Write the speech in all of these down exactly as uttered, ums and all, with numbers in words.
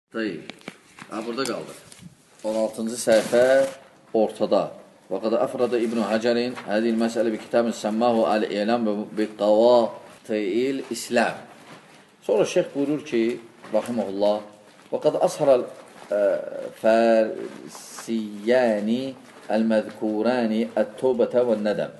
Tayyib. Ha, burada qaldıq. on altıncı səhifə ortada. Və qad əfrada İbn Həcərin hədil məsələ bi kitabın səmmahu əl-elam bi qavatil İslam. Sonra şeyx buyurur ki, rahiməhullah, və qad asharal fərsiyyəni əl-məzkurəni ət-tövbətə və nədəm.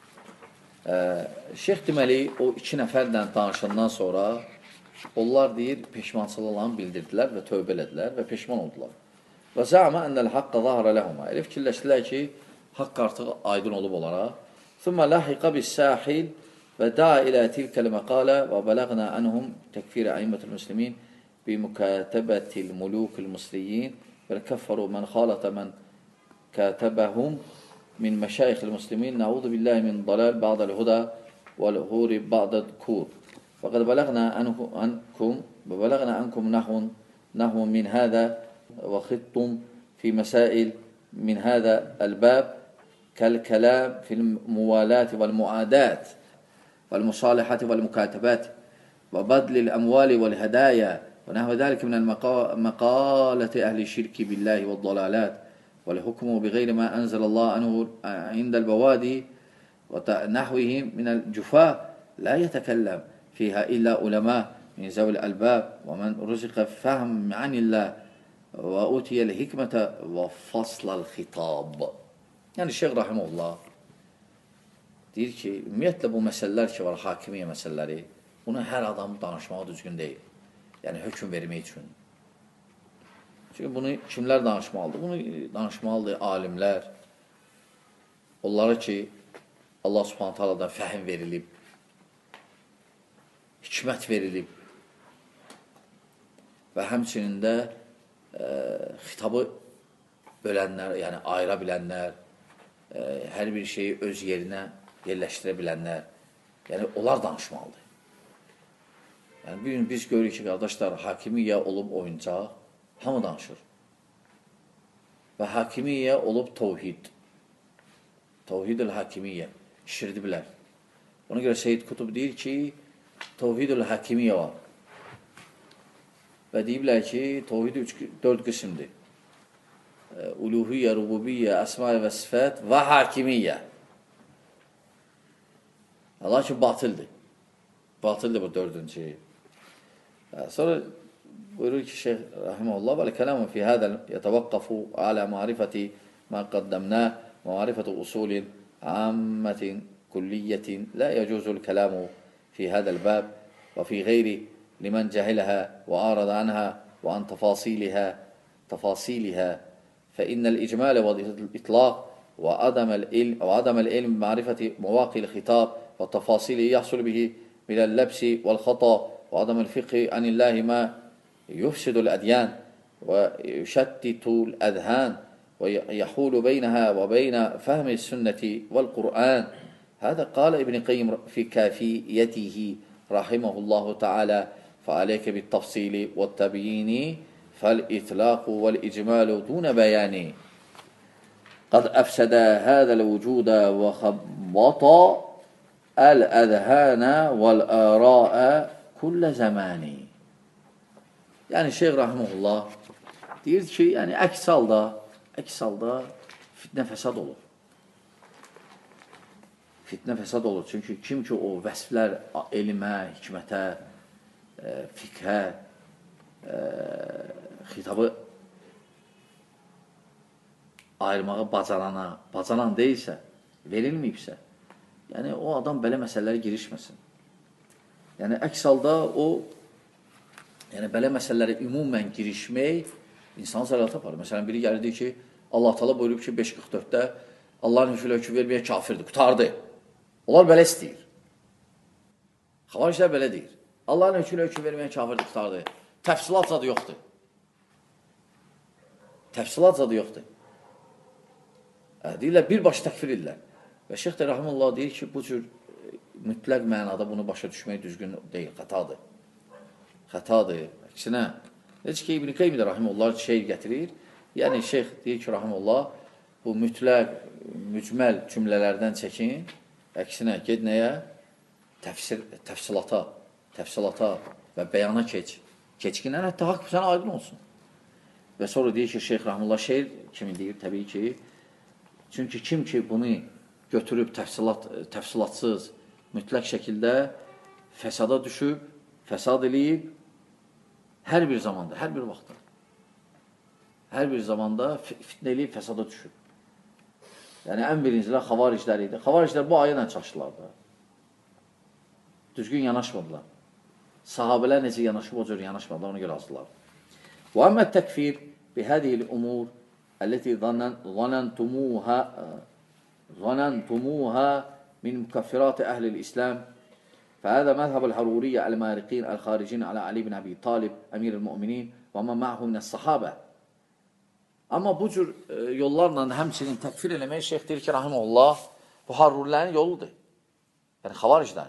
Şeyx deməli, o iki nəfərlə danışandan sonra onlar deyir, peşmançılıqlarını bildirdilər və tövbə elədilər və peşman oldular. Və zəmə ənəl haqqa zahara ləhumə. Elə fikirləşdilər ki, haqq artıq aydın olub onlara. Thumma lahiqa bis-sahil və da'a ilə tilkəl məqalə və bələğnə ənhum təkfir əymətul muslimin bi mükatəbətil mulukil musliyin və kəffəru mən xalətə mən kətəbəhum min məşayixil muslimin nəudu billahi min dalal ba'dəl huda və l-huri ba'dəl kur. فقد بلغنا عنكم وبلغنا عنكم نحو نحو من هذا وخضتم في مسائل من هذا الباب كالكلام في الموالاة والمعادات والمصالحة والمكاتبات وبذل الأموال والهدايا ونحو ذلك من المقالة أهل الشرك بالله والضلالات والحكم بغير ما أنزل الله عنه عند البوادي ونحوه من الجفاء لا يتكلم فيها إلا علماء من ذوي الألباب ومن رزق فهم عن الله وأوتي الحكمة وفصل الخطاب. Yəni Şeyx Rahimullah deyir ki, ümumiyyətlə bu məsələlər ki var, hakimiyyə məsələləri, bunu hər adam danışmağı düzgün deyil. Yəni hökm vermək üçün. Çünki bunu kimlər danışmalıdır? Bunu danışmalıdır alimlər. Onlara ki, Allah Subhanahu Taala'dan fəhim verilib, hikmət verilib və həmçinin də e, xitabı bölənlər, yəni ayıra bilənlər, e, hər bir şeyi öz yerinə yerləşdirə bilənlər, yəni onlar danışmalıdır. Yəni bir gün biz görürük ki, qardaşlar, hakimiyyə olub oyuncaq, hamı danışır. Və hakimiyyə olub tovhid. Tovhid-ül hakimiyyə şirdiblər. Ona görə Seyyid Qutub deyir ki, Tovhid-ül Hakimiyyə var. Və deyiblər ki, Tovhid dörd qismdir. Uluhiyyə, Rububiyyə, Əsma-i və Sifət və Hakimiyyə. Lakin batıldır. Batıldır bu dördüncü. Sonra buyurur ki, Şeyh Rahiməhullah, وَالْكَلَامُ فِي هَذَا يَتَوَقَّفُ عَلَى مَعْرِفَةِ مَا قَدَّمْنَا وَمَعْرِفَةُ أُصُولٍ عَامَّةٍ كُلِّيَّةٍ لَا يَجُوزُ الْكَلَامُ في هذا الباب وفي غيره لمن جهلها وأعرض عنها وعن تفاصيلها تفاصيلها فإن الإجمال والإطلاق وعدم العلم وعدم العلم بمعرفة مواقع الخطاب والتفاصيل يحصل به من اللبس والخطأ وعدم الفقه عن الله ما يفسد الأديان ويشتت الأذهان ويحول بينها وبين فهم السنة والقرآن. هذا قال ابن قيم في كافيته رحمه الله تعالى فعليك بالتفصيل والتبيين فالإطلاق والإجمال دون بيان قد أفسد هذا الوجود وخبط الأذهان والآراء كل زمان. Yəni Şeyx Rahiməhullah deyir ki, yəni əks halda, əks halda fitnə fəsad olur. Fitnə fəsad olur. Çünki kim ki o vəsflər elmə, hikmətə, e, fiqhə, e, xitabı ayırmağı bacarana, bacaran deyilsə, verilməyibsə, yəni o adam belə məsələlərə girişməsin. Yəni əks halda o, yəni belə məsələlərə ümumən girişmək insan zərarət apar. Məsələn, biri gəlir deyir ki, Allah Teala buyurub ki, beş qırx dörddə Allahın hökmünə hökm verməyə kafirdir, qutardı. Onlar belə istəyir. Xavariclər belə deyir. Allahın hökmünə hökm verməyə kafirdir, qutardı. Təfsilat zadı yoxdur. Təfsilat zadı yoxdur. Deyirlər, birbaşa təkfir edirlər. Və Şeyx də Rahimullah deyir ki, bu cür mütləq mənada bunu başa düşmək düzgün deyil, xətadır. Xətadır. Əksinə, necə ki, İbn Qeym də Rahimullah şey gətirir. Yəni, Şeyx deyir ki, Rahimullah, bu mütləq, mücməl cümlələrdən çəkin. Əksinə, ged nəyə? Təfsir, təfsilata, təfsilata və bəyana keç. Keçkinən hətta haqq sənə aydın olsun. Və sonra deyir ki, Şeyx Rəhmullah şeir kimi deyir, təbii ki, çünki kim ki bunu götürüb təfsilat, təfsilatsız, mütləq şəkildə fəsada düşüb, fəsad eləyib, hər bir zamanda, hər bir vaxtda, hər bir zamanda fitnə eləyib, fəsada düşüb. Yəni, ən birincilər xavariclər idi. Xavariclər bu ayı ilə çaşdılar da. Düzgün yanaşmadılar. Sahabələr necə yanaşıb, o cür yanaşmadılar, ona görə azdılar. وأما التكفير بهذه الأمور التي ظننتموها ظننتموها من مكفرات أهل الإسلام فهذا مذهب الحرورية المارقين الخارجين على علي بن أبي طالب أمير المؤمنين ومن معه من الصحابة. Amma bu cür yollarla həmçinin təkfir eləmək Şeyx deyir ki, rahiməhullah, bu harurilərin yoludur. Yəni, xavariclərin.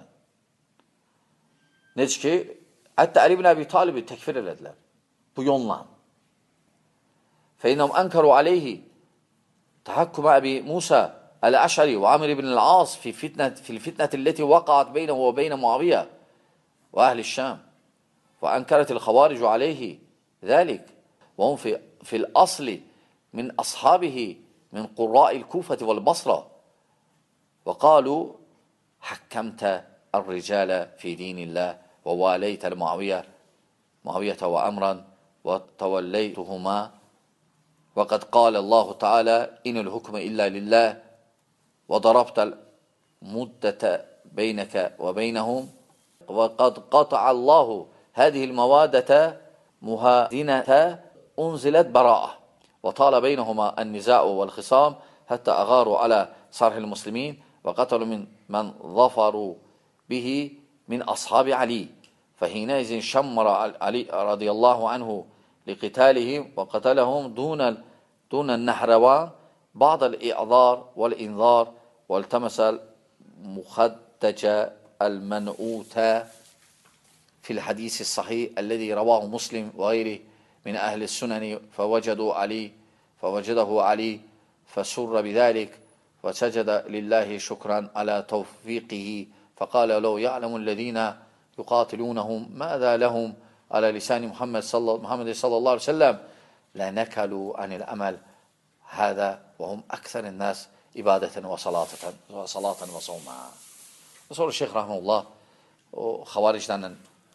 Necə ki, hətta Ali ibn Əbi Talibi təkfir elədilər. Bu yolla. فإنهم أنكروا عليه تحكم أبي موسى الأشعري وعمر بن العاص في فتنة في الفتنة التي وقعت بينه وبين معاوية وأهل الشام، وأنكرت الخوارج عليه ذلك، وهم في في الأصل من أصحابه من قراء الكوفة والبصرة، وقالوا حكمت الرجال في دين الله وواليت المعاوية معاوية وأمرا وتوليتهما، وقد قال الله تعالى إن الحكم إلا لله، وضربت المدة بينك وبينهم، وقد قطع الله هذه الموادة مهادنة أنزلت براءة، وطال بينهما النزاع والخصام حتى أغاروا على صرح المسلمين وقتلوا من من ظفروا به من أصحاب علي، فحينئذ شمر علي رضي الله عنه لقتالهم وقتلهم دون دون النهروان بعض الإعذار والإنذار، والتمس المخدج المنؤوت في الحديث الصحيح الذي رواه مسلم وغيره من أهل السنن، فوجدوا علي فوجده علي فسر بذلك وسجد لله شكرا على توفيقه، فقال لو يعلم الذين يقاتلونهم ماذا لهم على لسان محمد صلى محمد صلى الله عليه وسلم لنكلوا عن الأمل هذا وهم أكثر الناس ibadətən və salatən və salatən və savma. Sonra Şeyx Rəhməlullah o xavariclərlə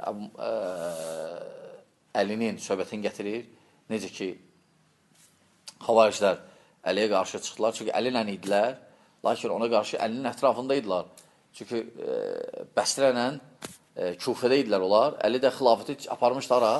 Əlinin söhbətini gətirir. Necə ki, xavariclər Əliyə qarşı çıxdılar. Çünki Əli ilə idilər, lakin ona qarşı Əlinin ətrafında idilər. Çünki e, Bəsrə ilə e, Kufədə idilər onlar. Əli də xilafəti aparmışdı ara.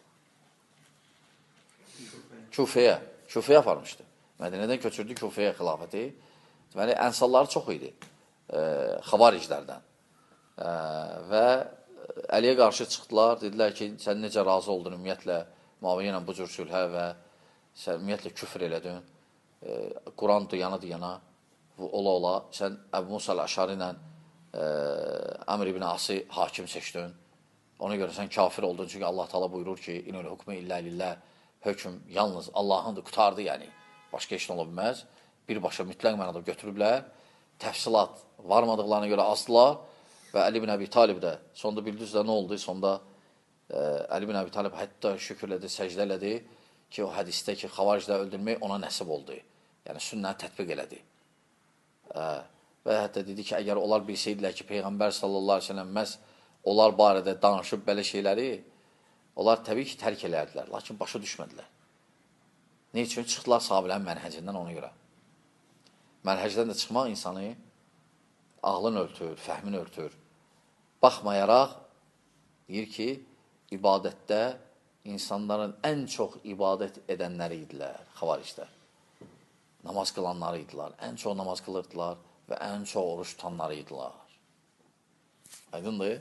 Kufəyə. Kufəyə aparmışdı. Mədinədən köçürdü Kufəyə xilafəti. Deməli, ənsarları çox idi e, xavariclərdən. E, və Əliyə qarşı çıxdılar, dedilər ki, sən necə razı oldun ümumiyyətlə Muaviyyə ilə bu cür sülhə və sən ümumiyyətlə küfr elədin, e, Quran duyana duyana, ola ola, sən Əbu Musa Əl-Əşari ilə e, Əmr ibn Asi hakim seçdin, ona görə sən kafir oldun, çünki Allah Teala buyurur ki, inəl hükmü illə lillah, hökm yalnız Allahındır, qutardı yəni, başqa heç nə ola bilməz, birbaşa mütləq mənada götürüblər, təfsilat varmadıqlarına görə asdılar və Əli ibn Əbi Talib də, sonda bildiniz də nə oldu, sonda e, Əli ibn Əbi Talib hətta şükürlədi, səcdə elədi ki, o hədisdə ki, xavaricləri öldürmək ona nəsib oldu, yəni sünnəni tətbiq elədi. E, və hətta dedi ki, əgər onlar bilsəydilər ki, Peyğəmbər sallallahu aleyhi ve sellem məhz onlar barədə danışıb belə şeyləri, onlar təbii ki, tərk elədilər, lakin başa düşmədilər. Ne üçün? Çıxdılar sahabilərin mənhəcindən ona görə. Mənhəcdən də çıxmaq insanı ağlını örtür, fəhmini örtür. Baxmayaraq, deyir ki, ibadətdə insanların ən çox ibadət edənləri idilər, xavariclər. Namaz qılanları idilər, ən çox namaz qılırdılar və ən çox oruç tutanları idilər. Aydındır?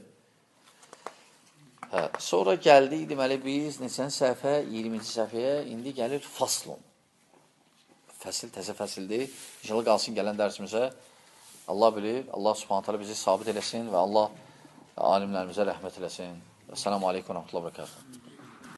Hə, sonra gəldik, deməli, biz neçən səhifə, iyirminci səhifəyə, indi gəlir faslun. Fəsil, təzə fəsildir. İnşallah qalsın gələn dərsimizə. Allah bilir, Allah subhanət hələ bizi sabit eləsin və Allah alimlərimizə rəhmət eləsin. Esselamu aleykum və rəhmətullah və bərəkatuhu.